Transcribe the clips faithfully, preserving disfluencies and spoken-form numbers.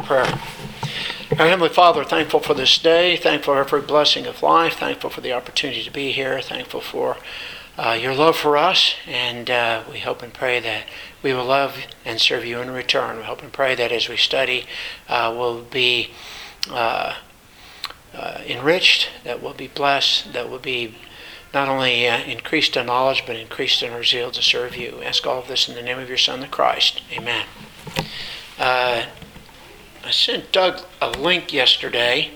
prayer. Our Heavenly Father, thankful for this day, thankful for every blessing of life, thankful for the opportunity to be here, thankful for uh, your love for us, and uh, we hope and pray that we will love and serve you in return. We hope and pray that as we study, uh, we'll be uh, uh, enriched, that we'll be blessed, that we'll be not only uh, increased in knowledge, but increased in our zeal to serve you. We ask all of this in the name of your Son, the Christ. Amen. Uh, I sent Doug a link yesterday,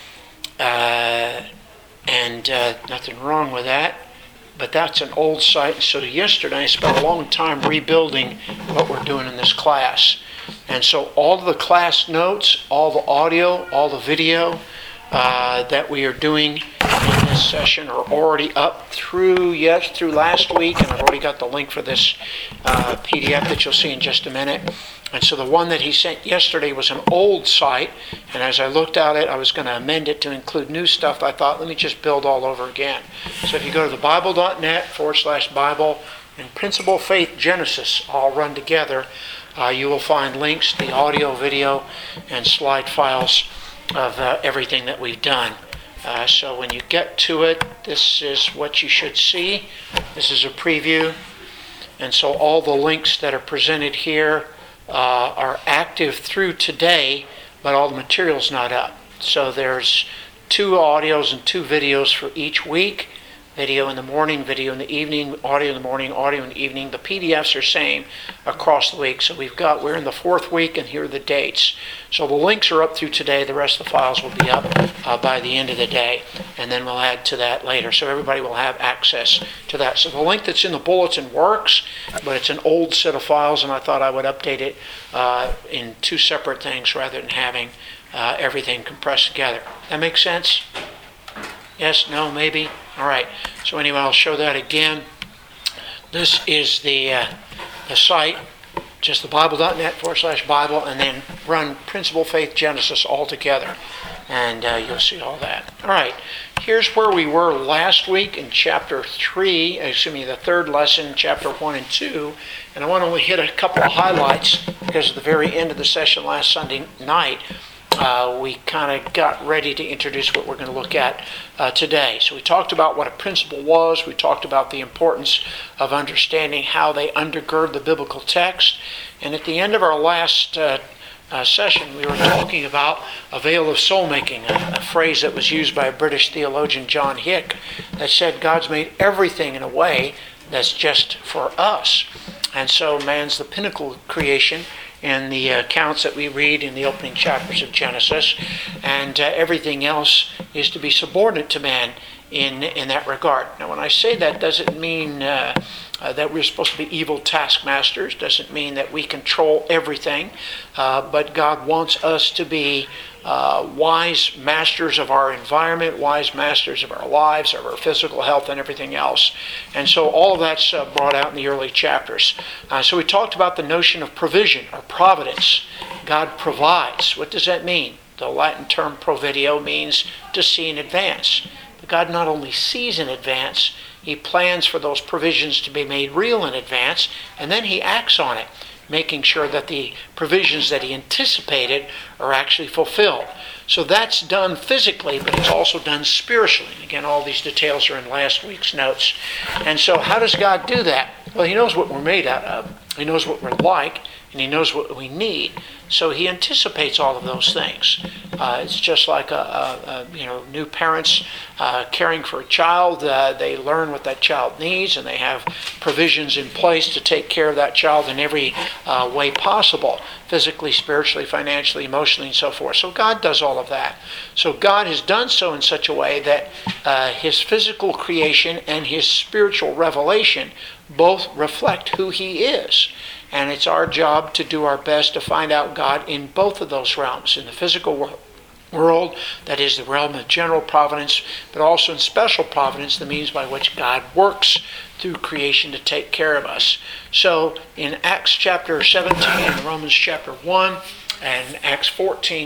uh, and uh, nothing wrong with that, but that's an old site. So yesterday I spent a long time rebuilding what we're doing in this class. And so all of the class notes, all the audio, all the video uh, that we are doing in this session are already up through, yes, through last week, and I've already got the link for this uh, P D F that you'll see in just a minute. And so the one that he sent yesterday was an old site, and as I looked at it, I was going to amend it to include new stuff. I thought, let me just build all over again. So if you go to thebible.net forward slash Bible and Principle Faith Genesis all run together, uh, you will find links, the audio, video, and slide files of uh, everything that we've done. Uh, so when you get to it, this is what you should see. This is a preview. And so all the links that are presented here Uh, are active through today, but all the material's not up. So there's two audios and two videos for each week. Video in the morning, video in the evening, audio in the morning, audio in the evening. The P D Fs are same across the week. So we've got, we're in the fourth week, and here are the dates. So the links are up through today. The rest of the files will be up uh, by the end of the day. And then we'll add to that later. So everybody will have access to that. So the link that's in the bulletin works, but it's an old set of files, and I thought I would update it uh, in two separate things rather than having uh, everything compressed together. That makes sense? Yes, no, maybe? All right. So anyway, I'll show that again. This is the uh, the site, just thebible.net forward slash Bible, and then run Principle Faith Genesis all together, and uh, you'll see all that. All right. Here's where we were last week in chapter three, excuse me, the third lesson, chapter one and two, and I want to only hit a couple of highlights because at the very end of the session last Sunday night, Uh, we kind of got ready to introduce what we're going to look at uh, today. So we talked about what a principle was. We talked about the importance of understanding how they undergird the biblical text. And at the end of our last uh, uh, session, we were talking about a veil of soul making, a, a phrase that was used by a British theologian, John Hick, that said God's made everything in a way that's just for us. And so man's the pinnacle of creation in the accounts that we read in the opening chapters of Genesis, and uh, everything else is to be subordinate to man in in that regard. Now, when I say that, doesn't mean uh, uh, that we're supposed to be evil taskmasters, doesn't mean that we control everything, uh, but God wants us to be uh, wise masters of our environment, wise masters of our lives, of our physical health, and everything else. And so all of that's uh, brought out in the early chapters. Uh, so we talked about the notion of provision or providence. God provides. What does that mean? The Latin term provideo means to see in advance. But God not only sees in advance, he plans for those provisions to be made real in advance, and then he acts on it, making sure that the provisions that he anticipated are actually fulfilled. So that's done physically, but it's also done spiritually. Again, all these details are in last week's notes. And so how does God do that? Well, he knows what we're made out of. He knows what we're like, and he knows what we need. So he anticipates all of those things. Uh, it's just like a, a, a, you know, new parents uh, caring for a child. Uh, they learn what that child needs, and they have provisions in place to take care of that child in every uh, way possible, physically, spiritually, financially, emotionally, and so forth. So God does all of that. So God has done so in such a way that uh, his physical creation and his spiritual revelation both reflect who he is. And it's our job to do our best to find out God in both of those realms, in the physical world, world, that is the realm of general providence, but also in special providence, the means by which God works through creation to take care of us. So in Acts chapter seventeen and Romans chapter one and Acts fourteen,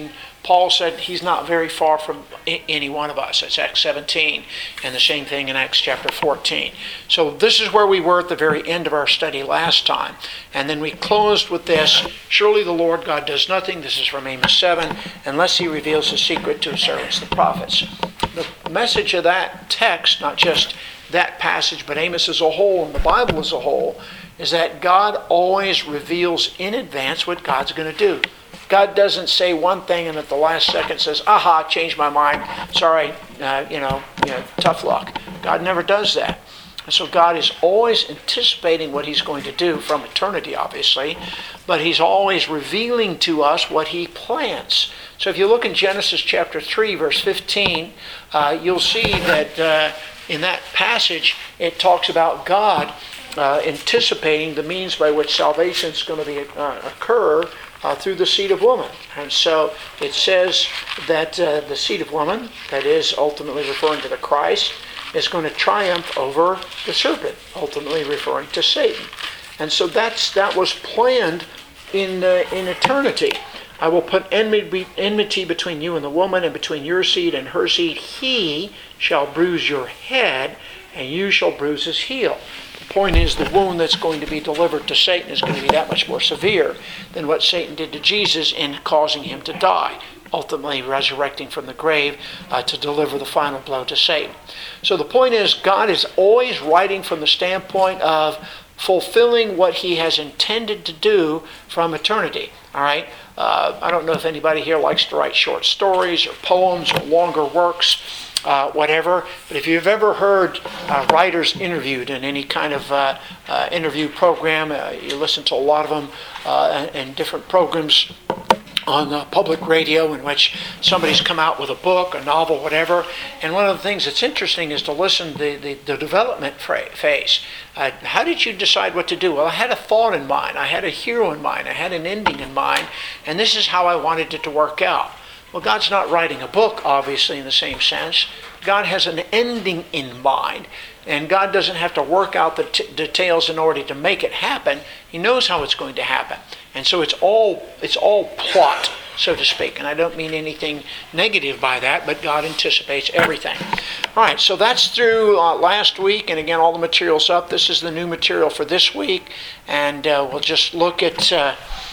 Paul said he's not very far from any one of us. That's Acts seventeen, and the same thing in Acts chapter fourteen. So this is where we were at the very end of our study last time. And then we closed with this: surely the Lord God does nothing, this is from Amos seven, unless he reveals his secret to his servants, the prophets. The message of that text, not just that passage, but Amos as a whole and the Bible as a whole, is that God always reveals in advance what God's going to do. God doesn't say one thing and at the last second says, aha, changed my mind, sorry, uh, you know, you know, tough luck. God never does that. And so God is always anticipating what he's going to do from eternity, obviously, but he's always revealing to us what he plans. So if you look in Genesis chapter three, verse fifteen, uh, you'll see that uh, in that passage it talks about God uh, anticipating the means by which salvation is going to be uh, occur Uh, through the seed of woman. And so it says that uh, the seed of woman, that is ultimately referring to the Christ, is going to triumph over the serpent, ultimately referring to Satan. And so that's that was planned in uh, in eternity. I will put enmity, enmity between you and the woman, and between your seed and her seed. He shall bruise your head, and you shall bruise his heel. The point is, the wound that's going to be delivered to Satan is going to be that much more severe than what Satan did to Jesus in causing him to die, ultimately resurrecting from the grave uh, to deliver the final blow to Satan. So the point is, God is always writing from the standpoint of fulfilling what he has intended to do from eternity. All right? Uh, I don't know if anybody here likes to write short stories or poems or longer works, Uh, whatever. But if you've ever heard uh, writers interviewed in any kind of uh, uh, interview program, uh, you listen to a lot of them uh, in different programs on uh, public radio in which somebody's come out with a book, a novel, whatever. And one of the things that's interesting is to listen to the, the, the development phase. Uh, how did you decide what to do? Well, I had a thought in mind. I had a hero in mind. I had an ending in mind. And this is how I wanted it to work out. Well, God's not writing a book, obviously, in the same sense. God has an ending in mind, and God doesn't have to work out the t- details in order to make it happen. He knows how it's going to happen, and so it's all it's all plot, so to speak. And I don't mean anything negative by that, but God anticipates everything. All right, so that's through uh, last week, and again, all the material's up. This is the new material for this week, and uh, we'll just look at Uh,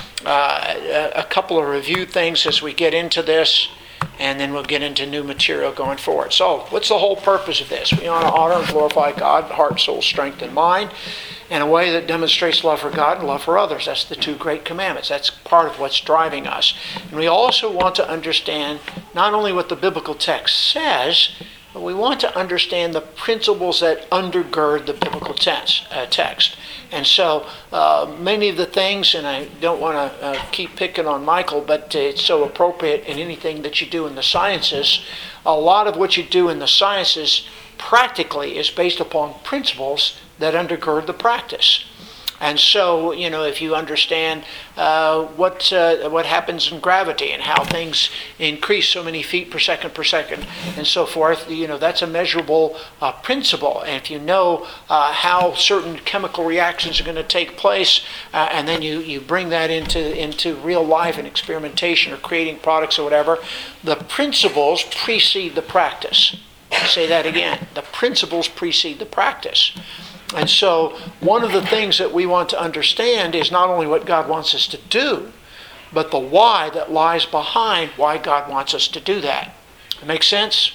Uh, a couple of review things as we get into this, and then we'll get into new material going forward. So, what's the whole purpose of this? We want to honor and glorify God, heart, soul, strength, and mind, in a way that demonstrates love for God and love for others. That's the two great commandments. That's part of what's driving us. And we also want to understand not only what the biblical text says, but we want to understand the principles that undergird the biblical tense, uh, text. And so uh, many of the things, and I don't want to uh, keep picking on Michael, but it's so appropriate in anything that you do in the sciences. A lot of what you do in the sciences practically is based upon principles that undergird the practice. And so, you know, if you understand uh, what uh, what happens in gravity and how things increase so many feet per second per second and so forth, you know, that's a measurable uh, principle. And if you know uh, how certain chemical reactions are going to take place, uh, and then you, you bring that into, into real life and experimentation or creating products or whatever, the principles precede the practice. I'll say that again. The principles precede the practice. And so one of the things that we want to understand is not only what God wants us to do, but the why that lies behind why God wants us to do that. That makes sense?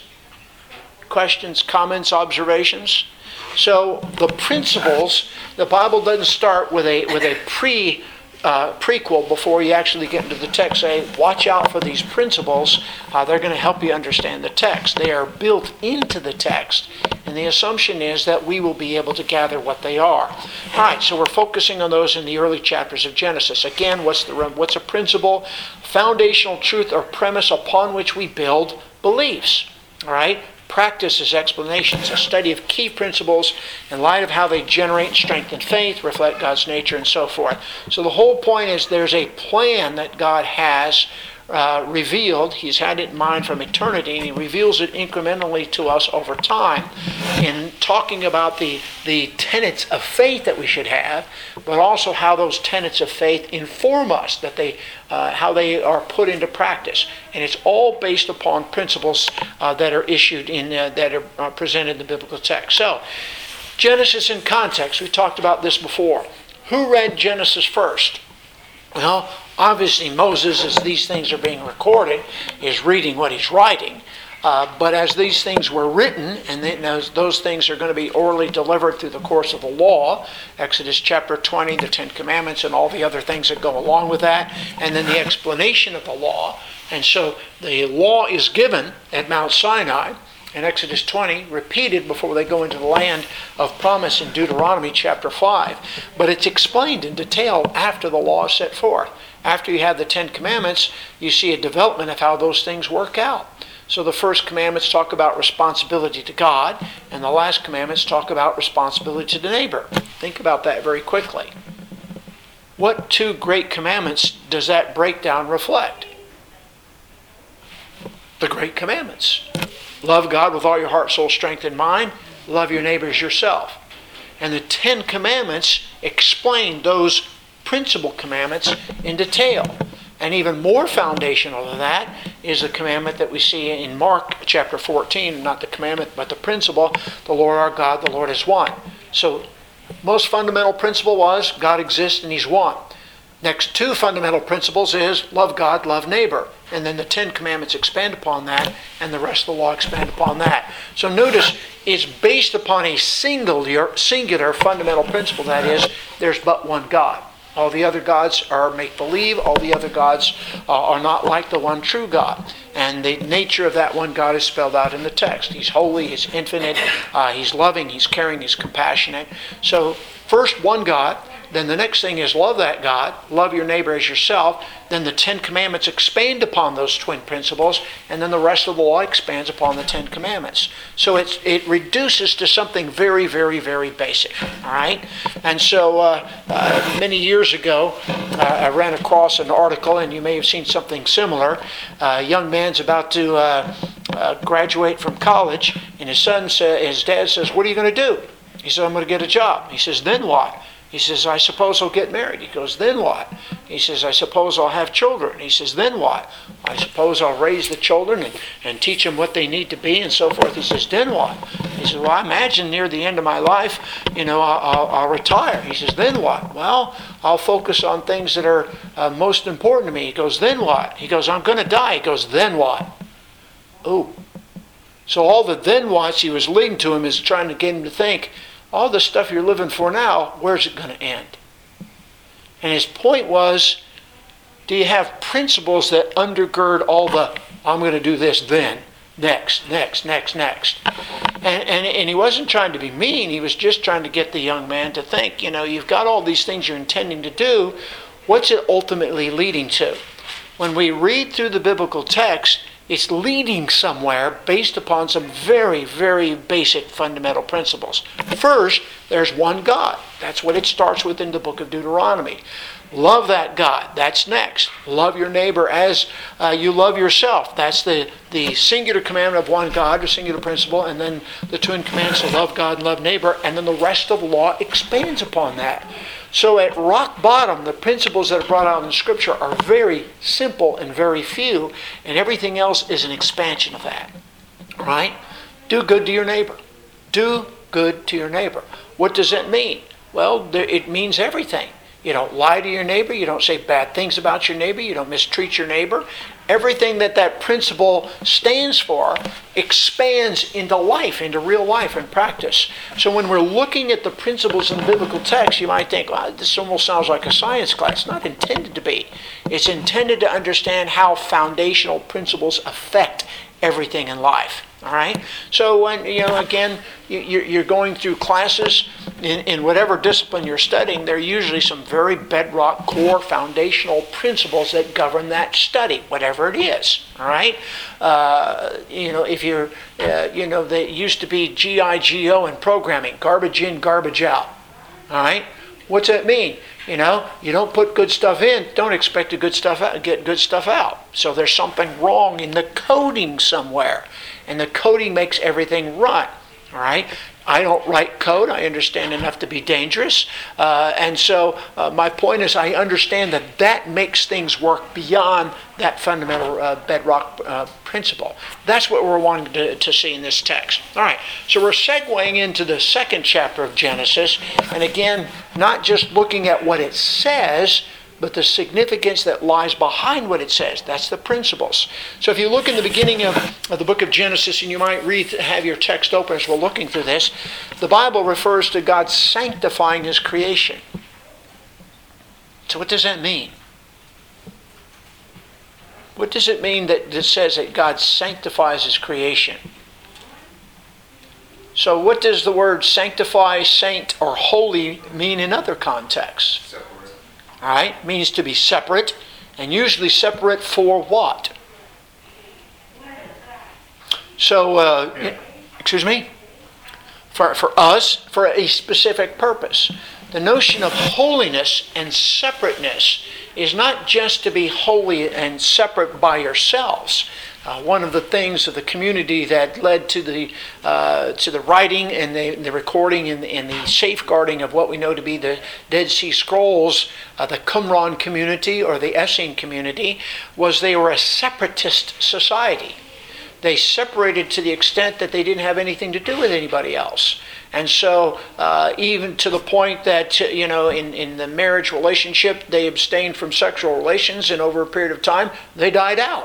Questions, comments, observations? So the principles, the Bible doesn't start with a with a pre uh, prequel before you actually get into the text. Say, watch out for these principles. Uh, they're going to help you understand the text. They are built into the text. And the assumption is that we will be able to gather what they are. All right, so we're focusing on those in the early chapters of Genesis. Again, what's the what's a principle? Foundational truth or premise upon which we build beliefs. All right? Practice is explanations, a study of key principles in light of how they generate strength and faith, reflect God's nature, and so forth. So the whole point is there's a plan that God has uh, revealed. He's had it in mind from eternity, and he reveals it incrementally to us over time in talking about the, the tenets of faith that we should have, but also how those tenets of faith inform us, that they, uh, how they are put into practice. And it's all based upon principles uh, that are issued in, uh, that are uh, presented in the biblical text. So, Genesis in context, we talked about this before. Who read Genesis first? Well, obviously Moses, as these things are being recorded, is reading what he's writing. Uh, but as these things were written, and then those, those things are going to be orally delivered through the course of the law, Exodus chapter twenty, the Ten Commandments, and all the other things that go along with that, and then the explanation of the law. And so the law is given at Mount Sinai in Exodus twenty, repeated before they go into the land of promise in Deuteronomy chapter five. But it's explained in detail after the law is set forth. After you have the Ten Commandments, you see a development of how those things work out. So the first commandments talk about responsibility to God, and the last commandments talk about responsibility to the neighbor. Think about that very quickly. What two great commandments does that breakdown reflect? The great commandments. Love God with all your heart, soul, strength, and mind. Love your neighbor as yourself. And the Ten Commandments explain those principal commandments in detail. And even more foundational than that is the commandment that we see in Mark chapter fourteen, not the commandment, but the principle, the Lord our God, the Lord is one. So, most fundamental principle was God exists and He's one. Next two fundamental principles is love God, love neighbor. And then the Ten Commandments expand upon that, and the rest of the law expand upon that. So notice, it's based upon a singular, singular fundamental principle, that is, there's but one God. All the other gods are make-believe. All the other gods uh, are not like the one true God. And the nature of that one God is spelled out in the text. He's holy, He's infinite, uh, He's loving, He's caring, He's compassionate. So first one God. Then the next thing is love that God, love your neighbor as yourself. Then the Ten Commandments expand upon those twin principles, and then the rest of the law expands upon the Ten Commandments. So it's, it reduces to something very, very, very basic. All right? And so uh, uh, many years ago, uh, I ran across an article, and you may have seen something similar. Uh, a young man's about to uh, uh, graduate from college, and his son, sa- his dad says, "What are you going to do?" He said, "I'm going to get a job." He says, "Then what?" He says, "I suppose I'll get married." He goes, "Then what?" He says, "I suppose I'll have children." He says, "Then what?" "I suppose I'll raise the children and, and teach them what they need to be," and so forth. He says, "Then what?" He says, "Well, I imagine near the end of my life, you know, I'll, I'll, I'll retire." He says, "Then what?" "Well, I'll focus on things that are uh, most important to me." He goes, "Then what?" He goes, "I'm going to die." He goes, "Then what?" Ooh. So all the then whats he was leading to him is trying to get him to think, all the stuff you're living for now, where's it going to end? And his point was, do you have principles that undergird all the, I'm going to do this then, next, next, next, next. And, and, and he wasn't trying to be mean. He was just trying to get the young man to think, you know, you've got all these things you're intending to do. What's it ultimately leading to? When we read through the biblical text, it's leading somewhere based upon some very, very basic fundamental principles. First, there's one God. That's what it starts with in the book of Deuteronomy. Love that God. That's next. Love your neighbor as uh, you love yourself. That's the, the singular commandment of one God, the singular principle, and then the twin commandments to love God and love neighbor, and then the rest of the law expands upon that. So at rock bottom, the principles that are brought out in Scripture are very simple and very few, and everything else is an expansion of that. All right? Do good to your neighbor. Do good to your neighbor. What does that mean? Well, it means everything. You don't lie to your neighbor. You don't say bad things about your neighbor. You don't mistreat your neighbor. Everything that that principle stands for expands into life, into real life and practice. So when we're looking at the principles in the biblical text, you might think, well, this almost sounds like a science class. It's not intended to be. It's intended to understand how foundational principles affect everything in life. All right? So when, you know, again, you're going through classes in, in whatever discipline you're studying, there are usually some very bedrock, core, foundational principles that govern that study, whatever it is. All right? Uh, you know, if you're, uh, you know, they used to be G I G O in programming, garbage in, garbage out. All right? What's that mean? You know, you don't put good stuff in, don't expect to good stuff out, get good stuff out. So there's something wrong in the coding somewhere. And the coding makes everything run. All right? I don't write code. I understand enough to be dangerous. Uh, and so uh, my point is I understand that that makes things work beyond that fundamental uh, bedrock uh, principle. That's what we're wanting to, to see in this text. All right, so we're segueing into the second chapter of Genesis. And again, not just looking at what it says, but the significance that lies behind what it says. That's the principles. So if you look in the beginning of, of the book of Genesis, and you might read, have your text open as we're looking through this, the Bible refers to God sanctifying His creation. So what does that mean? What does it mean that it says that God sanctifies His creation? So what does the word sanctify, saint, or holy mean in other contexts? All right, means to be separate, and usually separate for what? So, uh, excuse me? For, for us, for a specific purpose. The notion of holiness and separateness is not just to be holy and separate by yourselves. Uh, one of the things of the community that led to the uh, to the writing and the, the recording and, and the safeguarding of what we know to be the Dead Sea Scrolls, uh, the Qumran community or the Essene community, was they were a separatist society. They separated to the extent that they didn't have anything to do with anybody else. And so uh, even to the point that, you know, in, in the marriage relationship, they abstained from sexual relations, and over a period of time, they died out.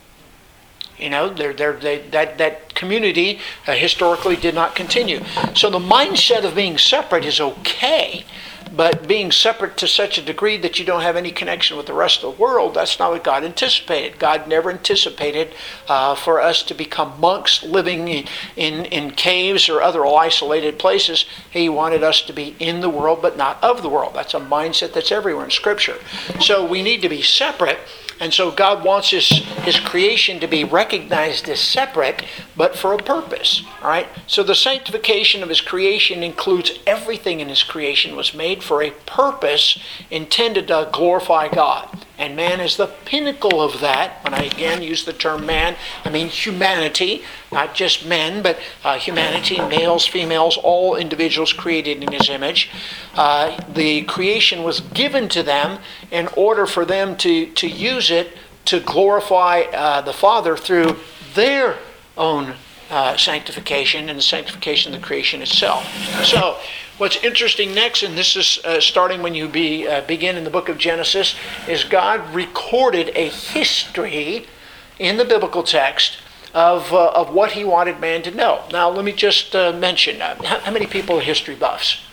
You know, they're, they're, they, that, that community uh, historically did not continue. So the mindset of being separate is okay, but being separate to such a degree that you don't have any connection with the rest of the world, that's not what God anticipated. God never anticipated uh, for us to become monks living in, in, in caves or other isolated places. He wanted us to be in the world, but not of the world. That's a mindset that's everywhere in Scripture. So we need to be separate. And so God wants his, his creation to be recognized as separate, but for a purpose. All right? So the sanctification of his creation includes everything in his creation was made for a purpose intended to glorify God. And man is the pinnacle of that. When I again use the term man, I mean humanity, not just men, but uh, humanity, males, females, all individuals created in his image. Uh, the creation was given to them in order for them to, to use it to glorify uh, the Father through their own uh, sanctification and the sanctification of the creation itself. So, what's interesting next, and this is uh, starting when you be, uh, begin in the book of Genesis, is God recorded a history in the biblical text of uh, of what he wanted man to know. Now, let me just uh, mention, uh, how, how many people are history buffs?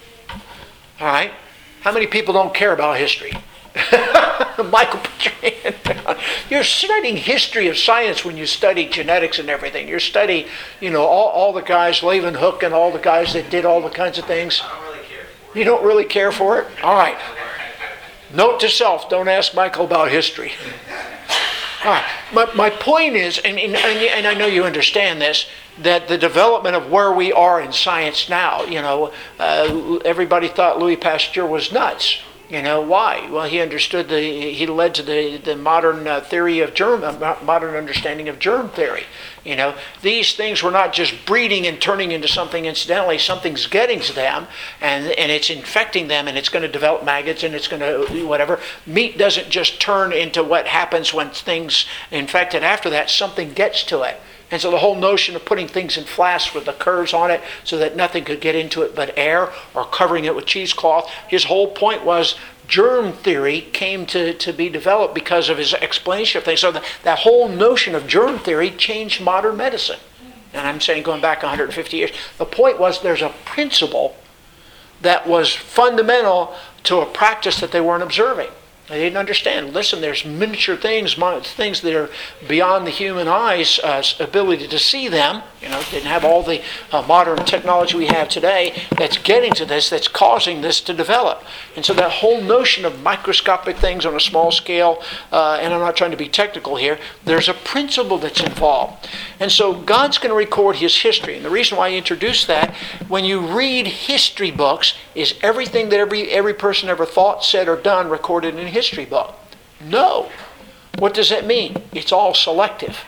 All right? How many people don't care about history? Michael, put your hand down. You're studying history of science when you study genetics and everything. You're studying, you know, all, all the guys, Leeuwenhoek and all the guys that did all the kinds of things. I don't really care for it. You don't really care for it? All right. Note to self, don't ask Michael about history. All right. My, my point is, and, and, and I know you understand this, that the development of where we are in science now, you know, uh, everybody thought Louis Pasteur was nuts. You know, why? Well, he understood the, he led to the, the modern uh, theory of germ, uh, modern understanding of germ theory. You know, these things were not just breeding and turning into something incidentally. Something's getting to them, and, and it's infecting them, and it's going to develop maggots, and it's going to whatever. Meat doesn't just turn into what happens when things infected after that. Something gets to it. And so the whole notion of putting things in flasks with the curves on it so that nothing could get into it but air, or covering it with cheesecloth, his whole point was germ theory came to, to be developed because of his explanation of things. So the, that whole notion of germ theory changed modern medicine. And I'm saying going back one hundred fifty years. The point was there's a principle that was fundamental to a practice that they weren't observing. They didn't understand. Listen, there's miniature things, things that are beyond the human eye's uh, ability to see them. You know, didn't have all the uh, modern technology we have today that's getting to this, that's causing this to develop. And so that whole notion of microscopic things on a small scale, uh, and I'm not trying to be technical here, there's a principle that's involved. And so God's going to record his history. And the reason why I introduced that, when you read history books, is everything that every, every person ever thought, said, or done recorded in a history book? No. What does that mean? It's all selective.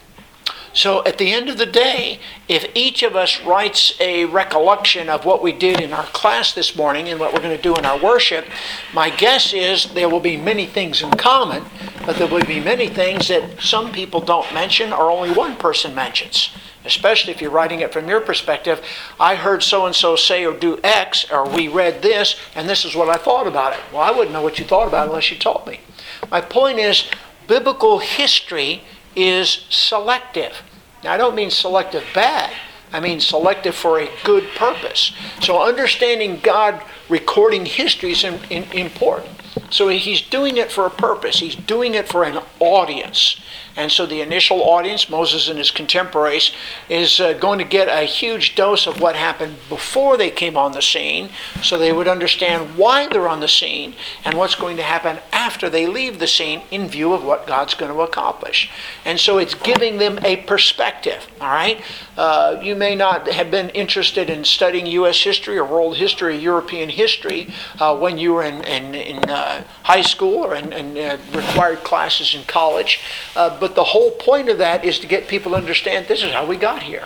So at the end of the day, if each of us writes a recollection of what we did in our class this morning and what we're going to do in our worship, my guess is there will be many things in common, but there will be many things that some people don't mention or only one person mentions. Especially if you're writing it from your perspective. I heard so-and-so say or do X, or we read this, and this is what I thought about it. Well, I wouldn't know what you thought about it unless you told me. My point is, biblical history is selective. Now, I don't mean selective bad. I mean selective for a good purpose. So understanding God recording history is in, in, important. So he's doing it for a purpose. He's doing it for an audience. And so the initial audience, Moses and his contemporaries, is uh, going to get a huge dose of what happened before they came on the scene, so they would understand why they're on the scene and what's going to happen after they leave the scene in view of what God's going to accomplish. And so it's giving them a perspective, all right? Uh, you may not have been interested in studying U S history or world history or European history uh, when you were in, in, in uh, high school or in, in uh, required classes in college, uh, but But the whole point of that is to get people to understand this is how we got here.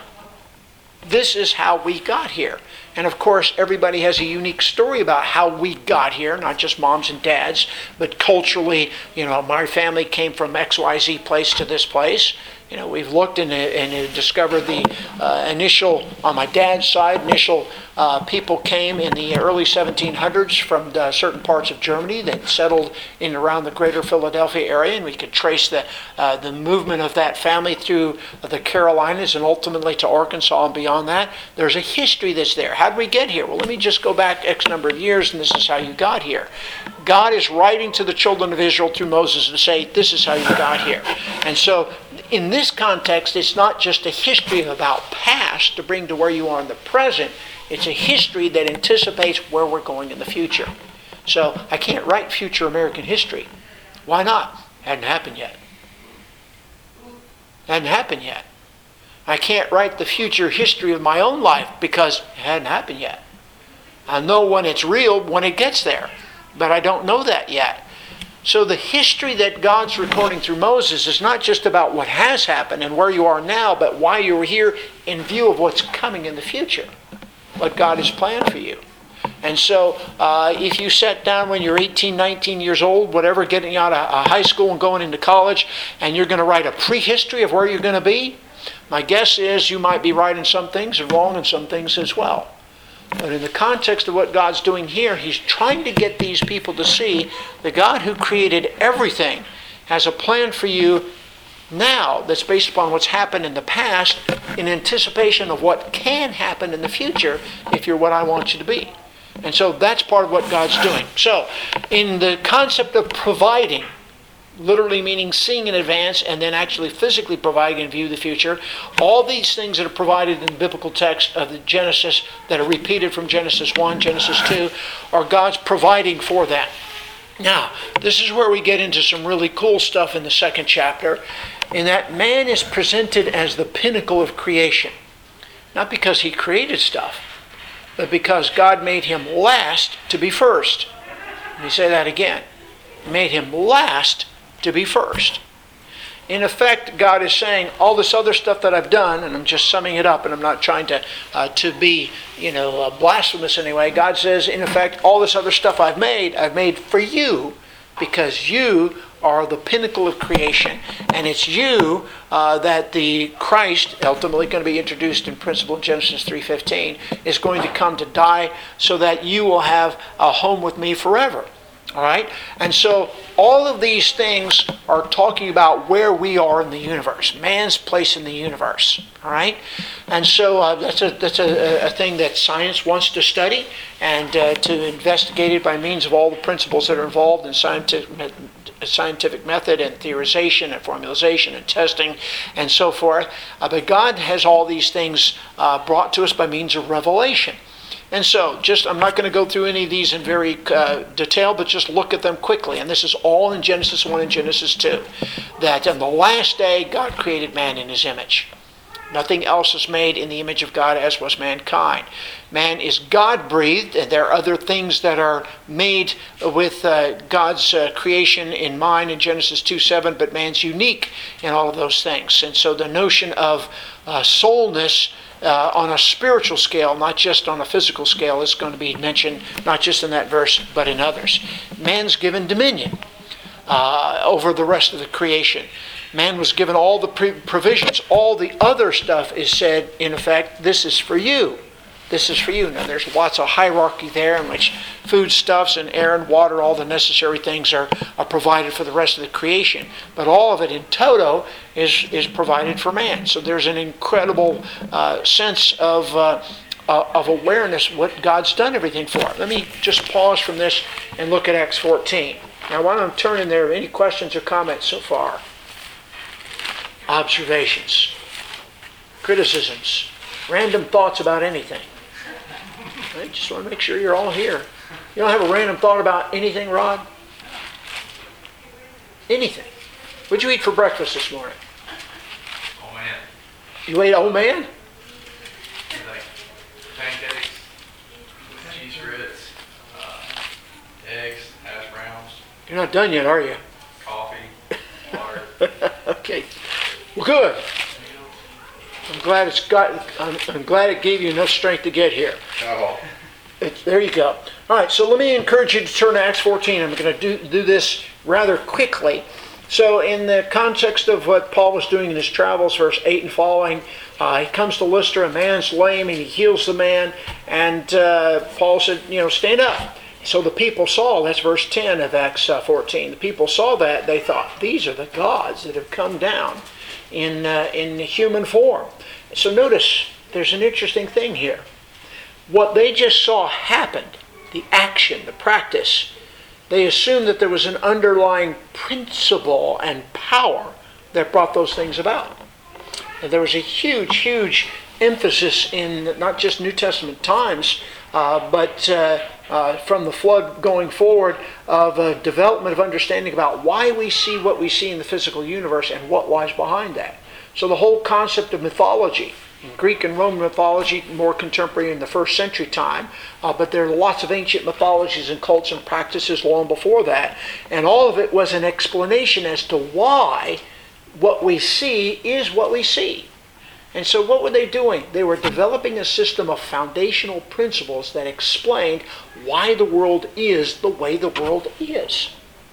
This is how we got here. And of course, everybody has a unique story about how we got here, not just moms and dads, but culturally, you know, my family came from X Y Z place to this place. You know, we've looked and, and discovered the uh, initial, on my dad's side, initial uh, people came in the early seventeen hundreds from the certain parts of Germany that settled in around the greater Philadelphia area, and we could trace the uh, the movement of that family through the Carolinas and ultimately to Arkansas and beyond that. There's a history that's there. How did we get here? Well, let me just go back X number of years, and this is how you got here. God is writing to the children of Israel through Moses to say, this is how you got here. And so in this context, it's not just a history about past to bring to where you are in the present. It's a history that anticipates where we're going in the future. So I can't write future American history. Why not? Hadn't happened yet. Hadn't happened yet. I can't write the future history of my own life because it hadn't happened yet. I know when it's real when it gets there, but I don't know that yet. So the history that God's recording through Moses is not just about what has happened and where you are now, but why you're here in view of what's coming in the future, what God has planned for you. And so uh, if you sat down when you're eighteen, nineteen years old, whatever, getting out of uh, high school and going into college, and you're going to write a prehistory of where you're going to be, my guess is you might be right in some things and wrong in some things as well. But in the context of what God's doing here, he's trying to get these people to see the God who created everything has a plan for you now that's based upon what's happened in the past in anticipation of what can happen in the future if you're what I want you to be. And so that's part of what God's doing. So in the concept of providing, literally meaning seeing in advance and then actually physically providing in view of the future, all these things that are provided in the biblical text of the Genesis that are repeated from Genesis one, Genesis two, are God's providing for them. Now, this is where we get into some really cool stuff in the second chapter, in that man is presented as the pinnacle of creation. Not because he created stuff, but because God made him last to be first. Let me say that again. He made him last to be first. In effect, God is saying, all this other stuff that I've done, and I'm just summing it up, and I'm not trying to uh, to be, you know, uh, blasphemous anyway. God says, in effect, all this other stuff I've made, I've made for you, because you are the pinnacle of creation. And it's you uh, that the Christ, ultimately going to be introduced in principle in Genesis three fifteen, is going to come to die so that you will have a home with me forever. All right? And so all of these things are talking about where we are in the universe, man's place in the universe. All right? And so uh, that's, a, that's a, a thing that science wants to study and uh, to investigate it by means of all the principles that are involved in scientific, scientific method and theorization and formulation and testing and so forth. Uh, but God has all these things uh, brought to us by means of revelation. And so, just I'm not going to go through any of these in very uh, detail, but just look at them quickly. And this is all in Genesis one and Genesis two. That on the last day, God created man in his image. Nothing else is made in the image of God, as was mankind. Man is God-breathed, and there are other things that are made with uh, God's uh, creation in mind in Genesis two seven, but man's unique in all of those things. And so the notion of uh, soulness Uh, on a spiritual scale, not just on a physical scale, is going to be mentioned not just in that verse, but in others. Man's given dominion uh, over the rest of the creation. Man was given all the pre- provisions. All the other stuff is said, in effect, this is for you. This is for you. Now, there's lots of hierarchy there in which foodstuffs and air and water, all the necessary things are, are provided for the rest of the creation. But all of it in toto is, is provided for man. So there's an incredible uh, sense of, uh, uh, of awareness what God's done everything for. Let me just pause from this and look at Acts fourteen. Now, while I'm turning there, any questions or comments so far? Observations, criticisms, random thoughts about anything. I just want to make sure you're all here. You don't have a random thought about anything, Rod? Anything. What'd you eat for breakfast this morning? Oh man. You ate old man? Like pancakes, cheese grits, uh, eggs, hash browns. You're not done yet, are you? Coffee, water. Okay. Well, good. I'm glad it's got. I'm, I'm glad it gave you enough strength to get here. Oh. It, there you go. All right. So let me encourage you to turn to Acts fourteen. I'm going to do do this rather quickly. So in the context of what Paul was doing in his travels, verse eight and following, uh, he comes to Lystra. A man's lame, and he heals the man. And uh, Paul said, "You know, stand up." So the people saw. That's verse ten of Acts uh, fourteen. The people saw that. They thought, "These are the gods that have come down in uh, in human form." So notice, there's an interesting thing here. What they just saw happened, the action, the practice, they assumed that there was an underlying principle and power that brought those things about. And there was a huge, huge emphasis in not just New Testament times, uh, but uh, uh, from the flood going forward, of a development of understanding about why we see what we see in the physical universe and what lies behind that. So the whole concept of mythology, in Greek and Roman mythology, more contemporary in the first century time, uh, but there are lots of ancient mythologies and cults and practices long before that, and all of it was an explanation as to why what we see is what we see. And so what were they doing? They were developing a system of foundational principles that explained why the world is the way the world is.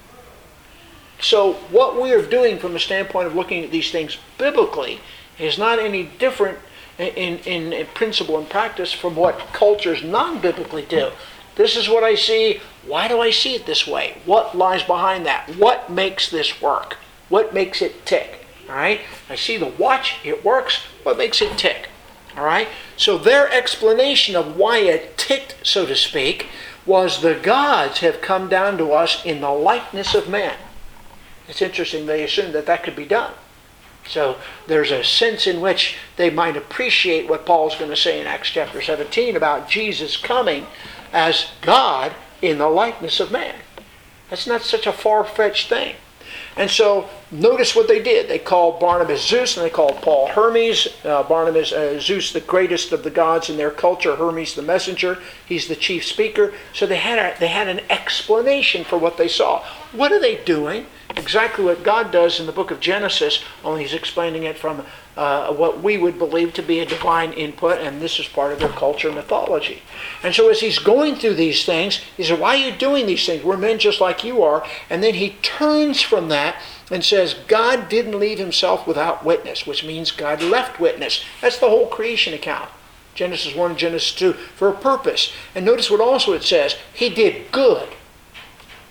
So what we are doing from the standpoint of looking at these things biblically is not any different in, in, in principle and practice from what cultures non-biblically do. This is what I see. Why do I see it this way? What lies behind that? What makes this work? What makes it tick? All right? I see the watch. It works. What makes it tick? All right? So their explanation of why it ticked, so to speak, was the gods have come down to us in the likeness of man. It's interesting, they assumed that that could be done. So there's a sense in which they might appreciate what Paul's going to say in Acts chapter seventeen about Jesus coming as God in the likeness of man. That's not such a far-fetched thing. And so notice what they did. They called Barnabas Zeus and they called Paul Hermes. Uh, Barnabas, uh, Zeus, the greatest of the gods in their culture. Hermes, the messenger. He's the chief speaker. So they had a, they had an explanation for what they saw. What are they doing? Exactly what God does in the book of Genesis, only he's explaining it from uh, what we would believe to be a divine input, and this is part of their culture mythology. And so as he's going through these things, he said, why are you doing these things? We're men just like you are. And then he turns from that and says, God didn't leave himself without witness, which means God left witness. That's the whole creation account. Genesis one and Genesis two, for a purpose. And notice what also it says, he did good.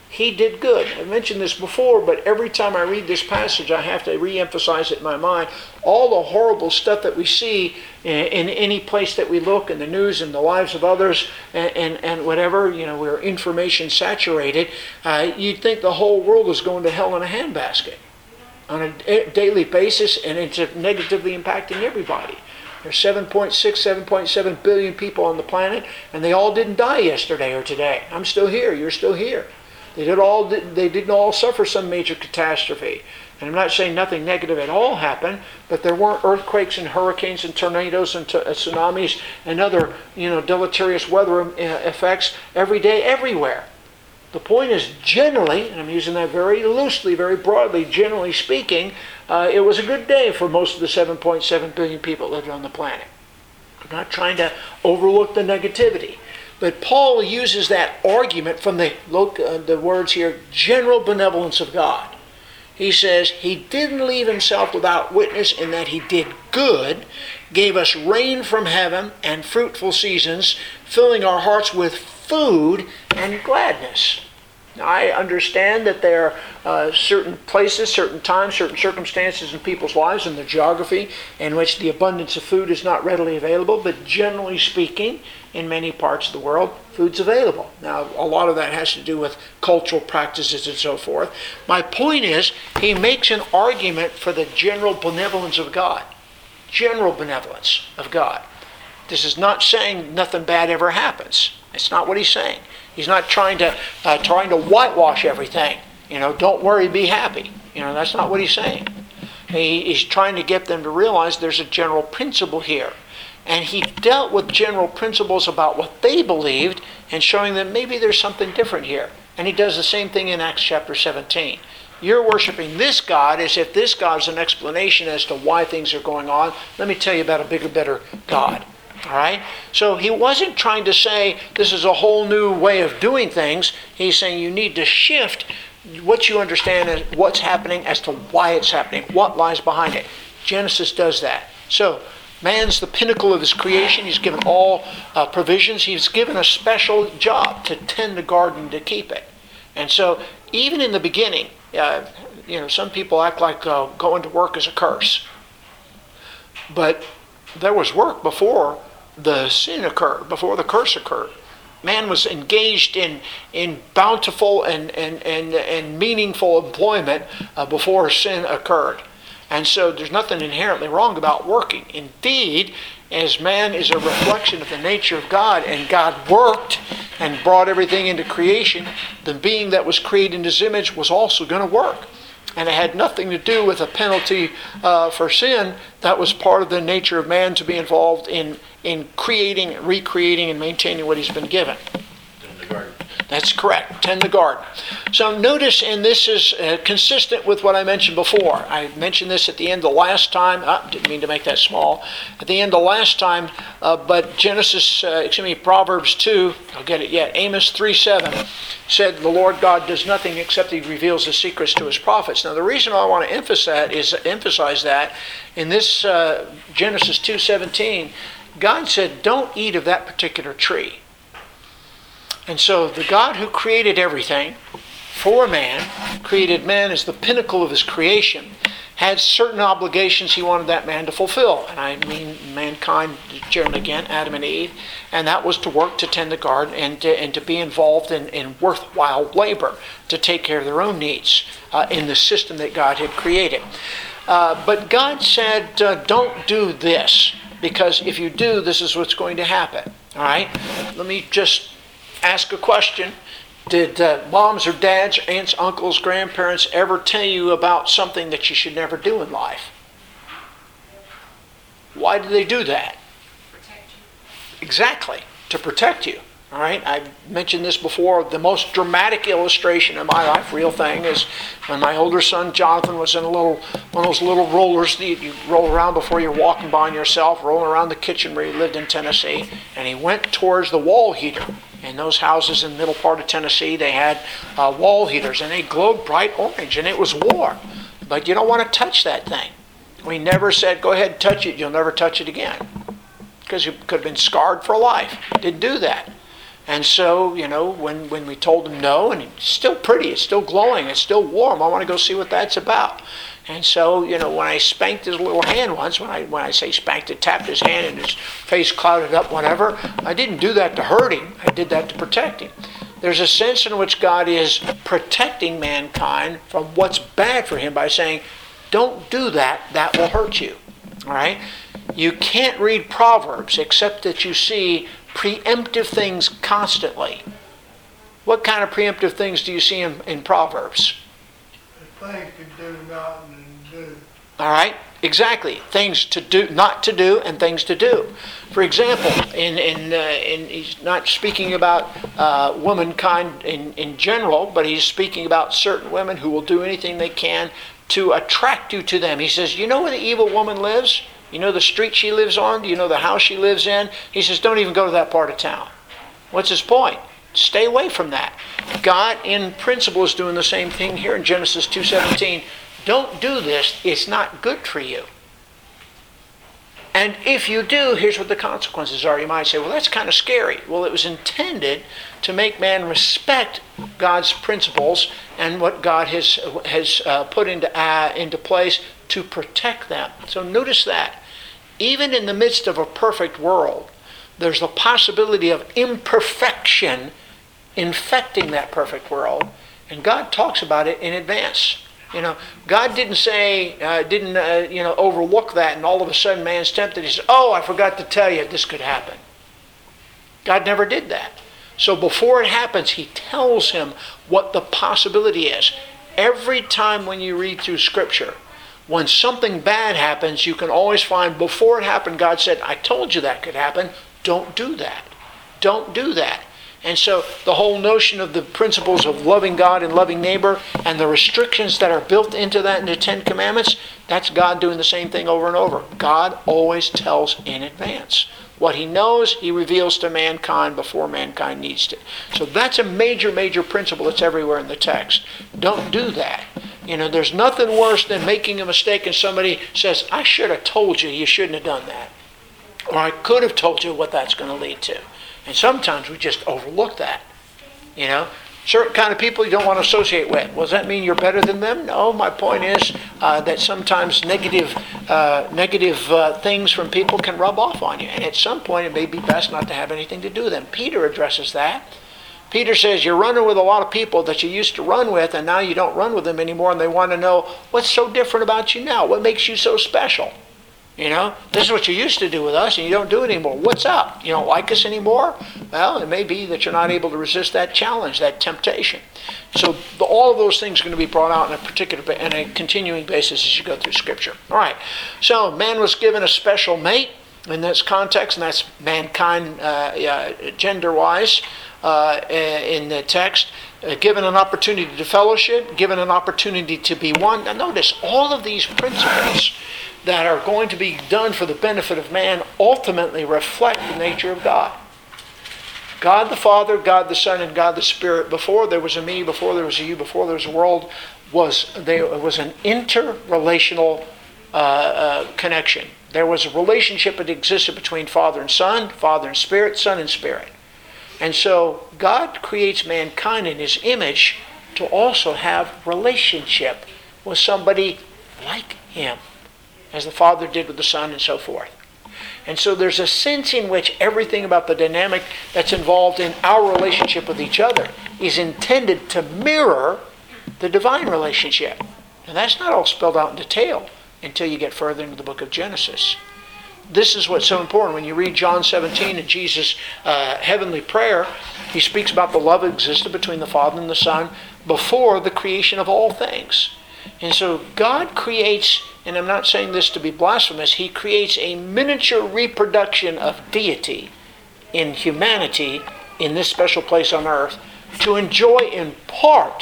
He did good. I mentioned this before, but every time I read this passage, I have to re-emphasize it in my mind. All the horrible stuff that we see in, in any place that we look, in the news, in the lives of others, and, and, and whatever, you know, we're information saturated. Uh, you'd think the whole world is going to hell in a handbasket on a daily basis, and it's negatively impacting everybody. There's seven point six, seven point seven billion people on the planet, and they all didn't die yesterday or today. I'm still here. You're still here. They did all. They didn't all suffer some major catastrophe. And I'm not saying nothing negative at all happened, but there weren't earthquakes and hurricanes and tornadoes and t- tsunamis and other, you know, deleterious weather uh, effects every day, everywhere. The point is, generally, and I'm using that very loosely, very broadly, generally speaking, uh, it was a good day for most of the seven point seven billion people that lived on the planet. I'm not trying to overlook the negativity. But Paul uses that argument from the, look, uh, the words here, general benevolence of God. He says, he didn't leave himself without witness in that he did good, gave us rain from heaven and fruitful seasons, filling our hearts with food and gladness. Now, I understand that there are uh, certain places, certain times, certain circumstances in people's lives and the geography in which the abundance of food is not readily available, but generally speaking, in many parts of the world, food's available. Now, a lot of that has to do with cultural practices and so forth. My point is, he makes an argument for the general benevolence of God. General benevolence of God. This is not saying nothing bad ever happens. It's not what he's saying. He's not trying to uh, trying to whitewash everything. You know, don't worry, be happy. You know, that's not what he's saying. He, he's trying to get them to realize there's a general principle here. And he dealt with general principles about what they believed and showing them maybe there's something different here. And he does the same thing in Acts chapter seventeen. You're worshiping this God as if this God's an explanation as to why things are going on. Let me tell you about a bigger, better God. All right? So he wasn't trying to say this is a whole new way of doing things. He's saying you need to shift what you understand as what's happening as to why it's happening, what lies behind it. Genesis does that. So man's the pinnacle of his creation. He's given all uh, provisions. He's given a special job to tend the garden, to keep it. And so even in the beginning, uh, you know, some people act like uh, going to work is a curse. But there was work before the sin occurred, before the curse occurred. Man was engaged in in bountiful and and and, and meaningful employment uh, before sin occurred. And so there's nothing inherently wrong about working. Indeed, as man is a reflection of the nature of God, and God worked and brought everything into creation, the being that was created in his image was also going to work. And it had nothing to do with a penalty uh, for sin. That was part of the nature of man to be involved in, in creating, recreating, and maintaining what he's been given. In the garden. That's correct. Tend the garden. So notice, and this is uh, consistent with what I mentioned before. I mentioned this at the end of the last time. I didn't mean to make that small. At the end of last time, uh, but Genesis, uh, excuse me, Proverbs two, I'll get it yet, Amos three seven, said the Lord God does nothing except he reveals his secrets to his prophets. Now the reason I want to emphasize is emphasize that in this uh, Genesis two seventeen, God said, don't eat of that particular tree. And so the God who created everything for man, created man as the pinnacle of his creation, had certain obligations he wanted that man to fulfill. And I mean mankind, generally again, Adam and Eve. And that was to work, to tend the garden, and to, and to be involved in, in worthwhile labor, to take care of their own needs uh, in the system that God had created. Uh, but God said, uh, don't do this, because if you do, this is what's going to happen. All right? Let me just ask a question. Did uh, moms or dads, aunts, uncles, grandparents ever tell you about something that you should never do in life? Why did they do that? Protect you. Exactly, to protect you. All right, I mentioned this before. The most dramatic illustration in my life, real thing, is when my older son Jonathan was in a little one of those little rollers that you roll around before you're walking by yourself, rolling around the kitchen where he lived in Tennessee, and he went towards the wall heater. In those houses in the middle part of Tennessee, they had uh, wall heaters, and they glowed bright orange, and it was warm. But you don't want to touch that thing. We never said, go ahead and touch it, you'll never touch it again. Because you could have been scarred for life. Didn't do that. And so, you know, when, when we told him no, and it's still pretty, it's still glowing, it's still warm, I want to go see what that's about. And so, you know, when I spanked his little hand once, when I when I say spanked it, tapped his hand and his face clouded up, whatever, I didn't do that to hurt him. I did that to protect him. There's a sense in which God is protecting mankind from what's bad for him by saying, don't do that, that will hurt you. All right? You can't read Proverbs except that you see preemptive things constantly. What kind of preemptive things do you see in, in Proverbs? Things to do, not to do. All right? Exactly. Things to do, not to do, and things to do. For example, in in, uh, in he's not speaking about uh, womankind in, in general, but he's speaking about certain women who will do anything they can to attract you to them. He says, you know where the evil woman lives? You know the street she lives on? Do you know the house she lives in? He says, don't even go to that part of town. What's his point? Stay away from that. God, in principle, is doing the same thing here in Genesis two seventeen. Don't do this. It's not good for you. And if you do, here's what the consequences are. You might say, well, that's kind of scary. Well, it was intended to make man respect God's principles and what God has has uh, put into uh, into place to protect them. So notice that. Even in the midst of a perfect world, there's the possibility of imperfection infecting that perfect world. And God talks about it in advance. You know, God didn't say, uh, didn't, uh, you know, overlook that and all of a sudden man's tempted. He said, oh, I forgot to tell you this could happen. God never did that. So before it happens, he tells him what the possibility is. Every time when you read through Scripture, when something bad happens, you can always find before it happened, God said, I told you that could happen. Don't do that. Don't do that. And so the whole notion of the principles of loving God and loving neighbor and the restrictions that are built into that in the Ten Commandments, that's God doing the same thing over and over. God always tells in advance. What he knows, he reveals to mankind before mankind needs to. So that's a major, major principle that's everywhere in the text. Don't do that. You know, there's nothing worse than making a mistake and somebody says, I should have told you you shouldn't have done that. Or I could have told you what that's going to lead to. And sometimes we just overlook that. You know, certain kind of people you don't want to associate with. Well, does that mean you're better than them? No, my point is uh, that sometimes negative uh, negative uh, things from people can rub off on you. And at some point it may be best not to have anything to do with them. Peter addresses that. Peter says you're running with a lot of people that you used to run with and now you don't run with them anymore and they want to know what's so different about you now? What makes you so special? You know, this is what you used to do with us and you don't do it anymore. What's up? You don't like us anymore? Well, it may be that you're not able to resist that challenge, that temptation. So the, all of those things are going to be brought out in a particular, in a continuing basis as you go through Scripture. All right. So man was given a special mate in this context, and that's mankind uh, uh, gender-wise uh, in the text. Uh, given an opportunity to fellowship, given an opportunity to be one. Now notice, all of these principles that are going to be done for the benefit of man ultimately reflect the nature of God. God the Father, God the Son, and God the Spirit, before there was a me, before there was a you, before there was a world, was there was an interrelational uh, uh, connection. There was a relationship that existed between Father and Son, Father and Spirit, Son and Spirit. And so God creates mankind in His image to also have relationship with somebody like Him, as the Father did with the Son and so forth. And so there's a sense in which everything about the dynamic that's involved in our relationship with each other is intended to mirror the divine relationship. And that's not all spelled out in detail until you get further into the book of Genesis. This is what's so important. When you read John seventeen and Jesus' uh, heavenly prayer, he speaks about the love that existed between the Father and the Son before the creation of all things. And so God creates, and I'm not saying this to be blasphemous, He creates a miniature reproduction of deity in humanity in this special place on earth to enjoy in part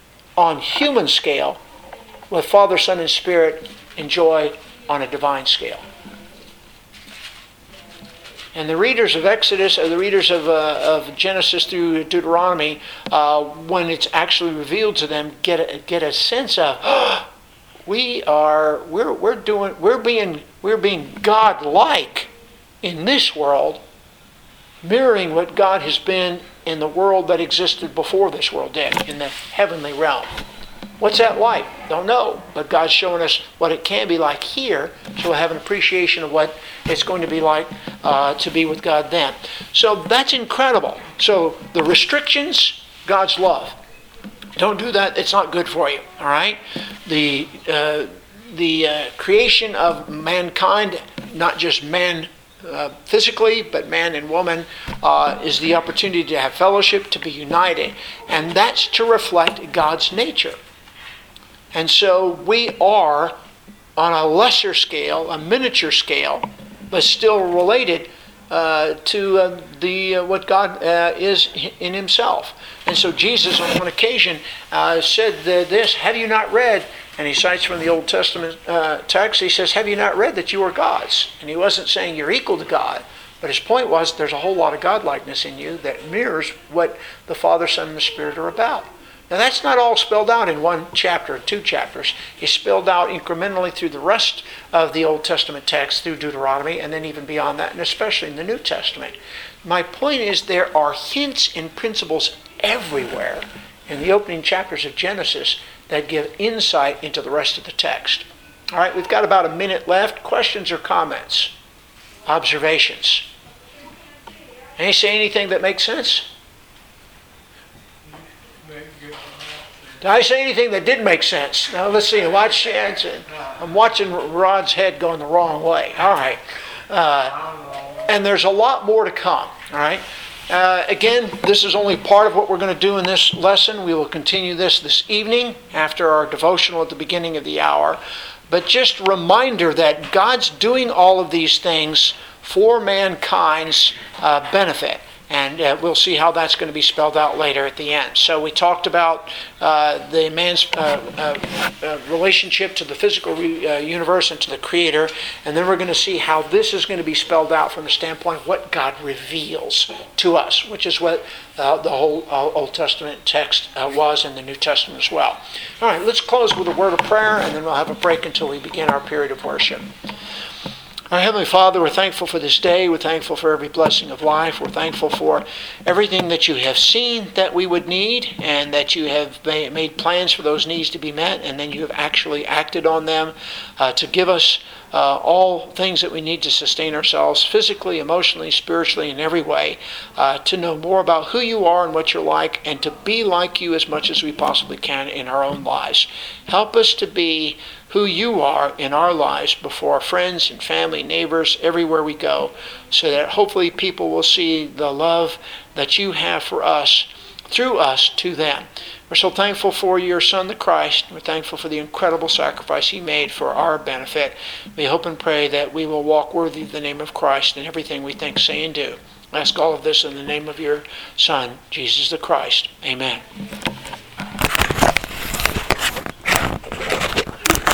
on human scale what Father, Son, and Spirit enjoy on a divine scale. And the readers of Exodus, or the readers of, uh, of Genesis through Deuteronomy, uh, when it's actually revealed to them, get a, get a sense of, oh, we are we're we're doing we're being we're being God-like in this world, mirroring what God has been in the world that existed before this world did, in the heavenly realm. What's that like? Don't know. But God's showing us what it can be like here, so we'll have an appreciation of what it's going to be like uh, to be with God then. So that's incredible. So the restrictions, God's love. Don't do that. It's not good for you. All right? The uh, the uh, creation of mankind, not just man uh, physically, but man and woman, uh, is the opportunity to have fellowship, to be united. And that's to reflect God's nature. And so we are on a lesser scale, a miniature scale, but still related uh, to uh, the uh, what God uh, is in Himself. And so Jesus, on one occasion, uh, said this, "Have you not read?" And he cites from the Old Testament uh, text. He says, "Have you not read that you are God's?" And he wasn't saying you're equal to God, but his point was there's a whole lot of godlikeness in you that mirrors what the Father, Son, and the Spirit are about. Now that's not all spelled out in one chapter or two chapters. It's spelled out incrementally through the rest of the Old Testament text, through Deuteronomy, and then even beyond that, and especially in the New Testament. My point is there are hints and principles everywhere in the opening chapters of Genesis that give insight into the rest of the text. All right, we've got about a minute left. Questions or comments? Observations? Any say anything that makes sense? Did I say anything that didn't make sense? Now let's see. Watch Shannon. I'm watching Rod's head going the wrong way. All right. Uh, and there's a lot more to come. All right. Uh, again, this is only part of what we're going to do in this lesson. We will continue this this evening after our devotional at the beginning of the hour. But just a reminder that God's doing all of these things for mankind's uh, benefit. And uh, we'll see how that's going to be spelled out later at the end. So we talked about uh, the man's uh, uh, uh, relationship to the physical re- uh, universe and to the Creator. And then we're going to see how this is going to be spelled out from the standpoint of what God reveals to us, which is what uh, the whole uh, Old Testament text uh, was in the New Testament as well. All right, let's close with a word of prayer, and then we'll have a break until we begin our period of worship. Our Heavenly Father, we're thankful for this day. We're thankful for every blessing of life. We're thankful for everything that you have seen that we would need, and that you have made plans for those needs to be met, and then you have actually acted on them uh, to give us uh, all things that we need to sustain ourselves physically, emotionally, spiritually, in every way, uh, to know more about who you are and what you're like, and to be like you as much as we possibly can in our own lives. Help us to be who you are in our lives before our friends and family, neighbors, everywhere we go, so that hopefully people will see the love that you have for us, through us, to them. We're so thankful for your Son, the Christ. We're thankful for the incredible sacrifice he made for our benefit. We hope and pray that we will walk worthy of the name of Christ in everything we think, say, and do. I ask all of this in the name of your Son, Jesus the Christ. Amen.